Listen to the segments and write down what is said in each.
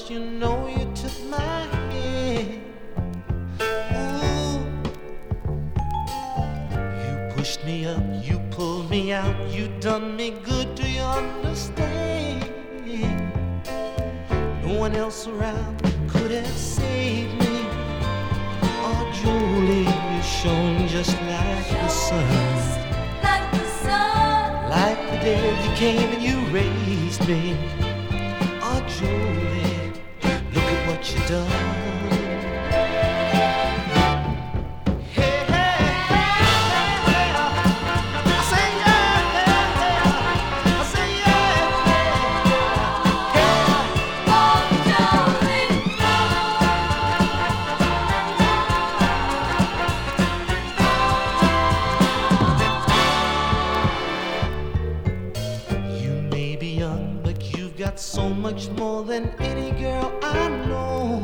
once you know you took my hand. Ooh, you pushed me up, you pulled me out, you done me good, do you understand? No one else around could have saved me. Oh, Julie, you shone just like the sun. Like the day you came and you raised me. Oh, Julie, look at what you done. Got so much more than any girl I know.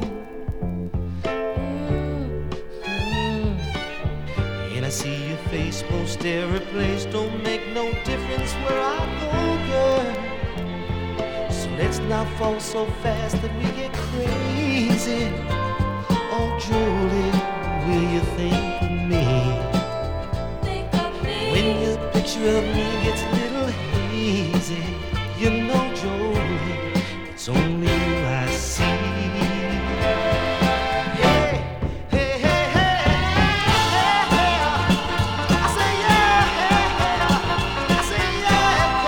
And I see your face most every place. Don't make no difference where I go, girl. So let's not fall so fast that we get crazy. Oh, Julie, will you think of me? Think of me. When your picture of me gets a little hazy, you know, Julie, it's only you I see. Hey, hey, hey, hey, hey, hey. I say yeah, hey, hey. I say yeah,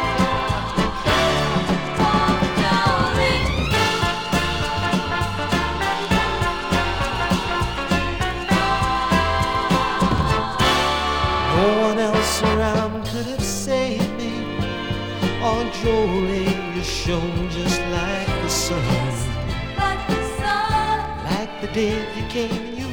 no one else around could have saved me. Oh, Julie, you shone just like the sun. Like the sun. Like the day you came and you